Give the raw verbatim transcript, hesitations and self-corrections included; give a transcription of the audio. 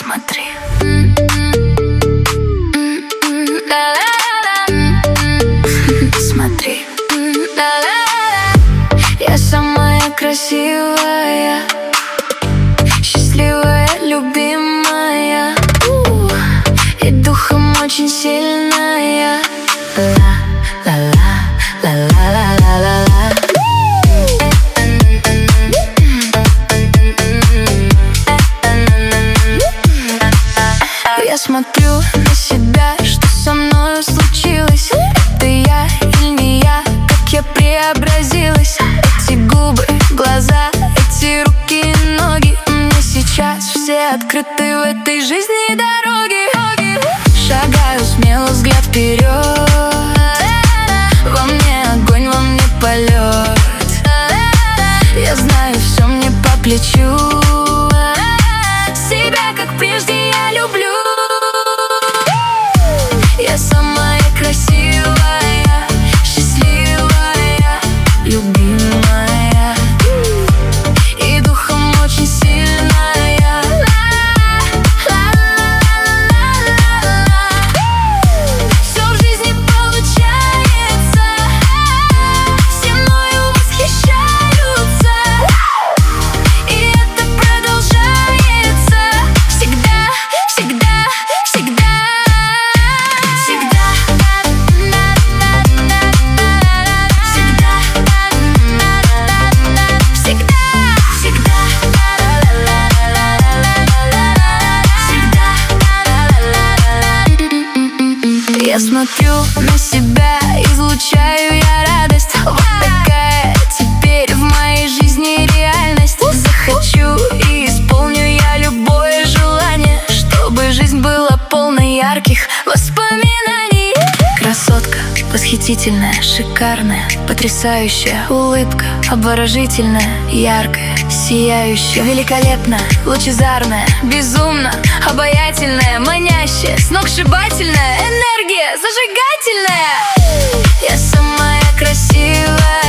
Смотри. Смотри. Я самая красивая, счастливая, любимая, и духом очень сильная. Ла-ла-ла-ла-ла-ла-ла-ла. Я смотрю на себя, что со мною случилось. Это я или не я, как я преобразилась. Эти губы, глаза, эти руки и ноги. Мне сейчас все открыты в этой жизни дороги. Шагаю смело, взгляд вперед. Во мне огонь, во мне полет. Я знаю, все мне по плечу. Себя, как прежде, я люблю. Я самая красивая, счастливая, любимая, и духом очень сильная. Все в жизни получается, все мною восхищаются, и это продолжается всегда, всегда, всегда. Всегда, всегда, всегда, всегда, всегда. Я смотрю на себя, излучаю я радость. Вот такая теперь в моей жизни реальность. Захочу и исполню я любое желание, чтобы жизнь была полной ярких воспоминаний. Красотка, восхитительная, шикарная, потрясающая улыбка, обворожительная, яркая, сияющая, великолепная, лучезарная, безумно обаятельная, манящая, сногсшибательная, энергия зажигательная. Я самая красивая,